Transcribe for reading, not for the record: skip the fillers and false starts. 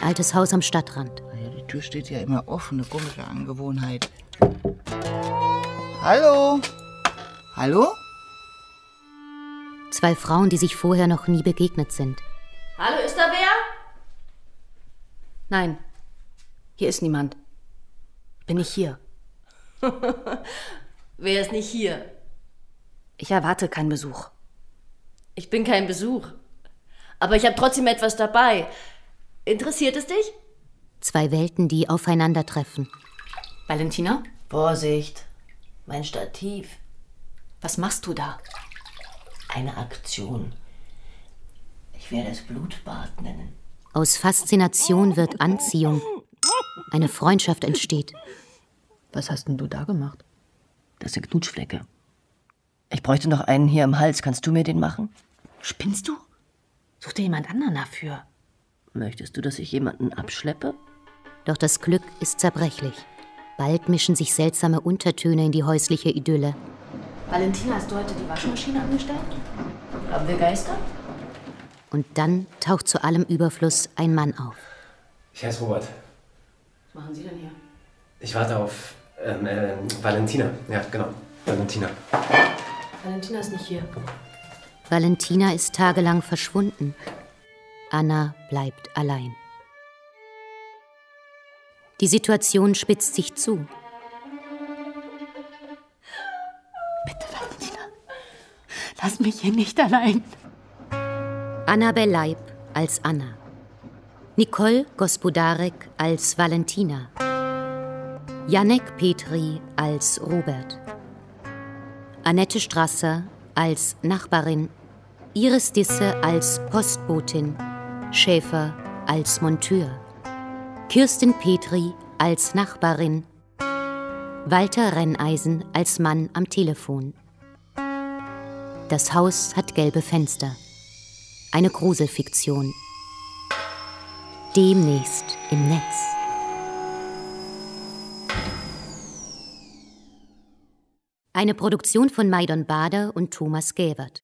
altes Haus am Stadtrand. Ja, die Tür steht ja immer offen, eine komische Angewohnheit. Hallo? Hallo? 2 Frauen, die sich vorher noch nie begegnet sind. Hallo, ist da wer? Nein, hier ist niemand. Bin ich hier? Wer ist nicht hier? Ich erwarte keinen Besuch. Ich bin kein Besuch. Aber ich habe trotzdem etwas dabei. Interessiert es dich? 2 Welten, die aufeinandertreffen. Valentina? Vorsicht, mein Stativ. Was machst du da? Eine Aktion. Ich werde es Blutbad nennen. Aus Faszination wird Anziehung. Eine Freundschaft entsteht. Was hast denn du da gemacht? Das sind Knutschflecke. Ich bräuchte noch einen hier im Hals. Kannst du mir den machen? Spinnst du? Such dir jemand anderen dafür. Möchtest du, dass ich jemanden abschleppe? Doch das Glück ist zerbrechlich. Bald mischen sich seltsame Untertöne in die häusliche Idylle. Valentina, hast du heute die Waschmaschine angestellt? Haben wir Geister? Und dann taucht zu allem Überfluss ein Mann auf. Ich heiße Robert. Was machen Sie denn hier? Ich warte auf Valentina. Ja, genau. Valentina. Valentina ist nicht hier. Valentina ist tagelang verschwunden. Anna bleibt allein. Die Situation spitzt sich zu. Bitte, Valentina. Lass mich hier nicht allein. Annabel Leib als Anna. Nicole Gospodarek als Valentina. Janek Petri als Robert. Annette Strasser als Nachbarin. Iris Disse als Postbotin. Schäfer als Monteur. Kirstin Petri als Nachbarin. Walter Renneisen als Mann am Telefon. Das Haus hat gelbe Fenster. Eine Gruselfiktion. Demnächst im Netz. Eine Produktion von Maidon Bader und Thomas Gäbert.